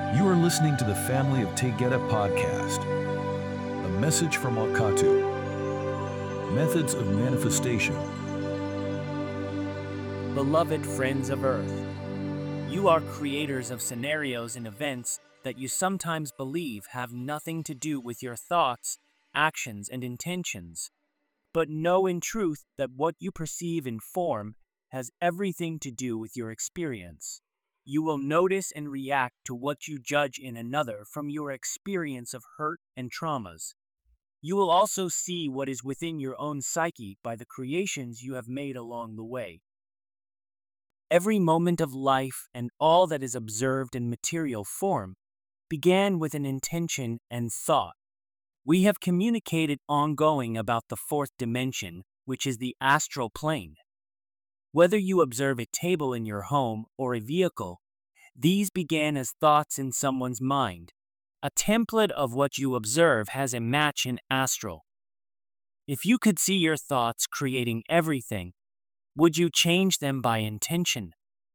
You are listening to the Family of Tegeta podcast, a message from Akatu, Methods of Manifestation. Beloved friends of Earth, you are creators of scenarios and events that you sometimes believe have nothing to do with your thoughts, actions, and intentions, but know in truth that what you perceive in form has everything to do with your experience. You will notice and react to what you judge in another from your experience of hurt and traumas. You will also see what is within your own psyche by the creations you have made along the way. Every moment of life and all that is observed in material form began with an intention and thought. We have communicated ongoing about the fourth dimension, which is the astral plane. Whether you observe a table in your home or a vehicle, these began as thoughts in someone's mind. A template of what you observe has a match in astral. If you could see your thoughts creating everything, would you change them by intention?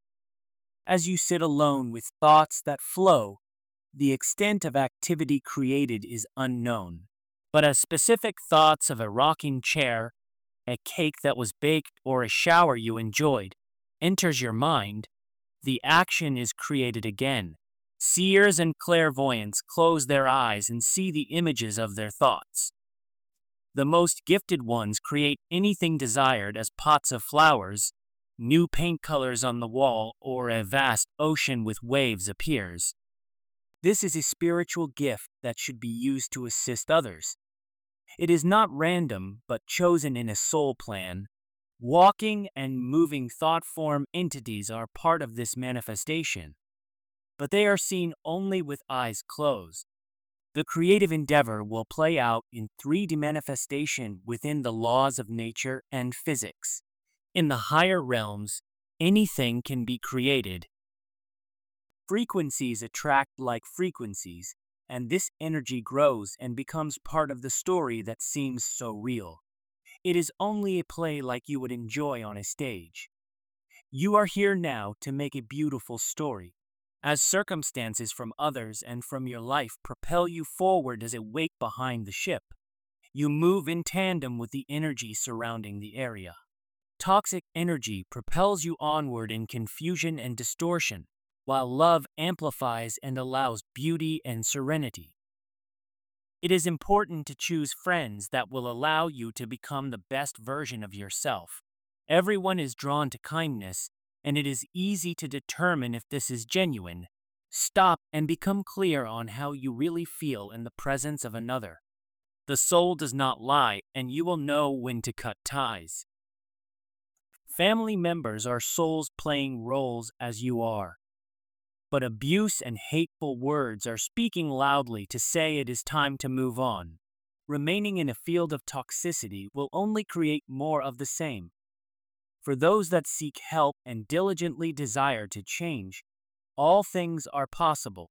As you sit alone with thoughts that flow, the extent of activity created is unknown. But as specific thoughts of a rocking chair, a cake that was baked, or a shower you enjoyed enters your mind, the action is created again. Seers and clairvoyants close their eyes and see the images of their thoughts. The most gifted ones create anything desired as pots of flowers, new paint colors on the wall, or a vast ocean with waves appears. This is a spiritual gift that should be used to assist others. It is not random, but chosen in a soul plan. Walking and moving thought form entities are part of this manifestation, but they are seen only with eyes closed. The creative endeavor will play out in 3D manifestation within the laws of nature and physics. In the higher realms, anything can be created. Frequencies attract like frequencies, and this energy grows and becomes part of the story that seems so real. It is only a play like you would enjoy on a stage. You are here now to make a beautiful story. As circumstances from others and from your life propel you forward as a wake behind the ship, you move in tandem with the energy surrounding the area. Toxic energy propels you onward in confusion and distortion, while love amplifies and allows beauty and serenity. It is important to choose friends that will allow you to become the best version of yourself. Everyone is drawn to kindness, and it is easy to determine if this is genuine. Stop and become clear on how you really feel in the presence of another. The soul does not lie, and you will know when to cut ties. Family members are souls playing roles as you are. But abuse and hateful words are speaking loudly to say it is time to move on. Remaining in a field of toxicity will only create more of the same. For those that seek help and diligently desire to change, all things are possible.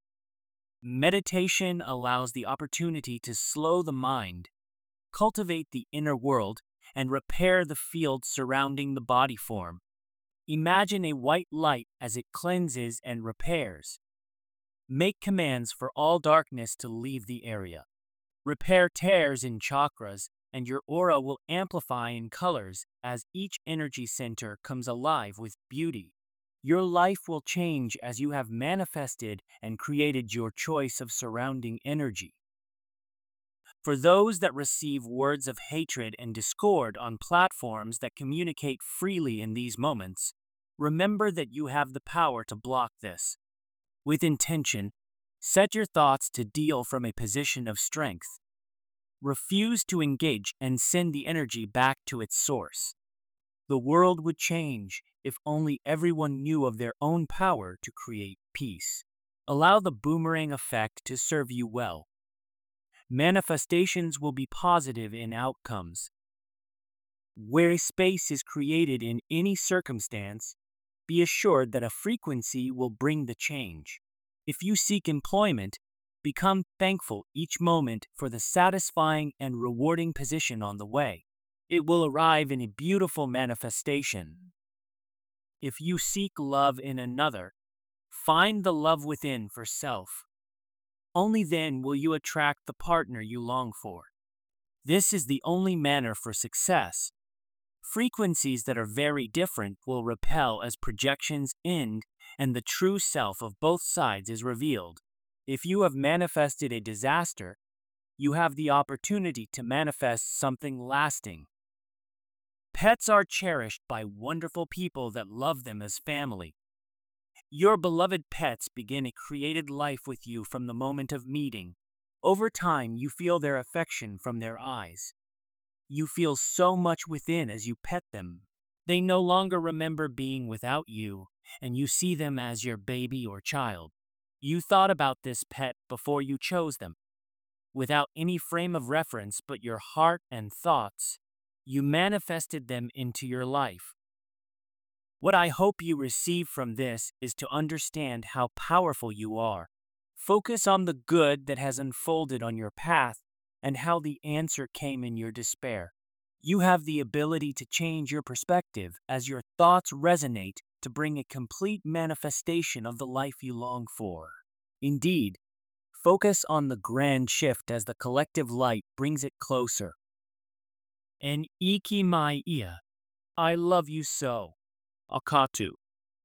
Meditation allows the opportunity to slow the mind, cultivate the inner world, and repair the field surrounding the body form. Imagine a white light as it cleanses and repairs. Make commands for all darkness to leave the area. Repair tears in chakras, and your aura will amplify in colors as each energy center comes alive with beauty. Your life will change as you have manifested and created your choice of surrounding energy. For those that receive words of hatred and discord on platforms that communicate freely in these moments, remember that you have the power to block this. With intention, set your thoughts to deal from a position of strength. Refuse to engage and send the energy back to its source. The world would change if only everyone knew of their own power to create peace. Allow the boomerang effect to serve you well. Manifestations will be positive in outcomes. Where a space is created in any circumstance, be assured that a frequency will bring the change. If you seek employment, become thankful each moment for the satisfying and rewarding position on the way. It will arrive in a beautiful manifestation. If you seek love in another, Find the love within for self. Only then will you attract the partner you long for. This is the only manner for success. Frequencies that are very different will repel as projections end and the true self of both sides is revealed. If you have manifested a disaster, you have the opportunity to manifest something lasting. Pets are cherished by wonderful people that love them as family. Your beloved pets begin a created life with you from the moment of meeting. Over time, you feel their affection from their eyes. You feel so much within as you pet them. They no longer remember being without you, and you see them as your baby or child. You thought about this pet before you chose them. Without any frame of reference but your heart and thoughts, you manifested them into your life. What I hope you receive from this is to understand how powerful you are. Focus on the good that has unfolded on your path and how the answer came in your despair. You have the ability to change your perspective as your thoughts resonate to bring a complete manifestation of the life you long for. Indeed, focus on the grand shift as the collective light brings it closer. And Iki Mai Ia, I love you so. Akatu.